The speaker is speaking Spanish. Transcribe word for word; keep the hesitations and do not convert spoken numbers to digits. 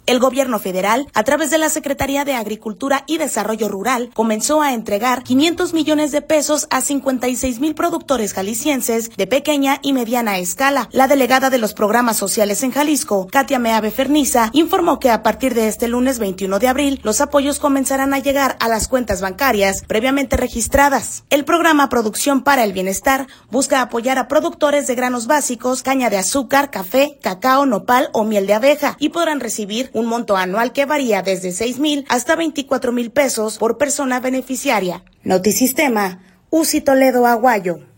El gobierno federal, a través de la Secretaría de Agricultura y Desarrollo Rural, comenzó a entregar quinientos millones de pesos a cincuenta y seis mil productores jaliscienses de pequeña y mediana escala. La delegada de los programas sociales en Jalisco, Katia Meave Ferniza, informó que a partir de este lunes veintiuno de abril, los apoyos comenzarán a llegar a las cuentas bancarias previamente registradas. El programa Producción para el Bienestar busca apoyar a productores de granos básicos, caña de azúcar, café, cacao, nopal o miel de abeja y podrán recibir un monto anual que varía desde seis mil hasta veinticuatro mil pesos por persona beneficiaria. Notisistema, Uzi Toledo Aguayo.